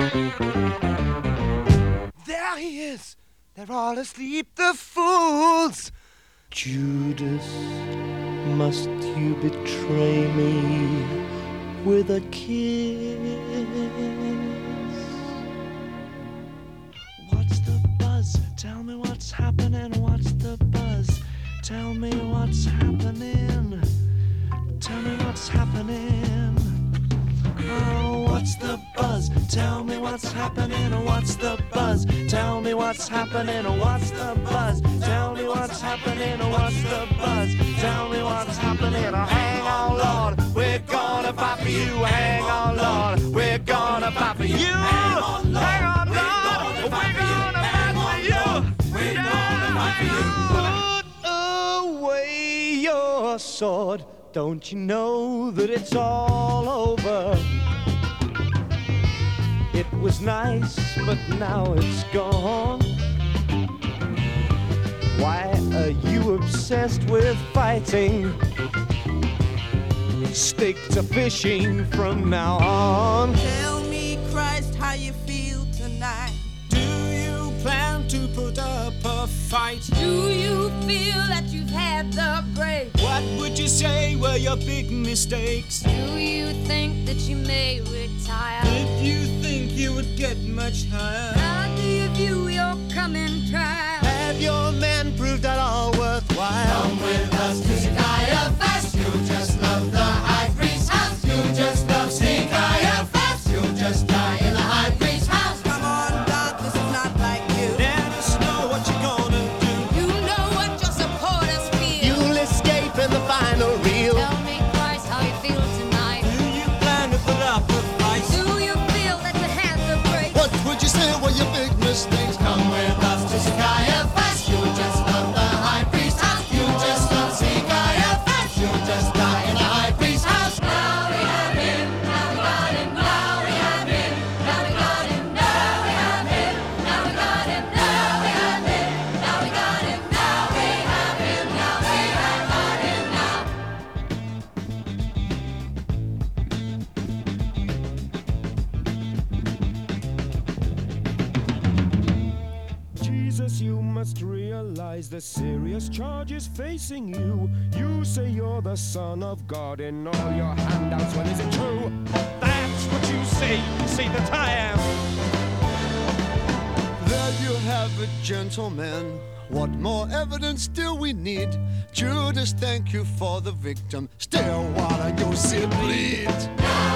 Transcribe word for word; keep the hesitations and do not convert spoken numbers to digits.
There he is! They're all asleep, the fools! Judas, must you betray me with a kiss? What's the buzz? Tell me what's happening. What's the buzz? Tell me what's happening. Tell me what's happening. Oh, what's the buzz? Tell me what's happening. What's the buzz? Tell me what's happening. What's the buzz? Tell me what's happening. What's the buzz? Tell me what's happening. Oh, hang on, Lord, we're gonna fight for you. Hang on, Lord, we're gonna fight for you. Hang on, Lord, hang on, Lord, we're gonna fight for you. We're gonna fight for you. Put away your sword. Don't you know that it's all over? It was nice, but now it's gone. Why are you obsessed with fighting? Stick to fishing from now on. Tell me, Christ, how you feel tonight. Do you plan to put up a fight? Do you feel that you've had the break? What would you say were your big mistakes? Do you think that you may retire? Did you think you would get much higher? How do you view your coming trial? Have your men proved at all worthwhile? Come with us to Caiaphas. You just love the high priest's house. You just love seeing Caiaphas. You'll just die in the high priest's house. Come on, Doc, this is not like you. Let us know what you're gonna do. You know what your supporters feel. You'll escape in the final reel. Tell me, Christ, how you feel tonight. Do you plan to put up a fight? Do you feel that you had the break? What would you say were your big mistakes? Come with us to Caiaphas. You just love the high priest's house. You just love seeing Caiaphas. You'll just die in the high priest's house. Now we have him, now we got him, now we have him, now we got him, now we have him, now we got him, now we have him, now we got him, now we have him, now we have got him now. Jesus, you must realize the serious charges facing you. You say you're the Son of God in all your handouts. Well, is it true? That's what you say, say that I am. There you have it, gentlemen. What more evidence do we need? Judas, thank you for the victim. Still, why don't you see bleed?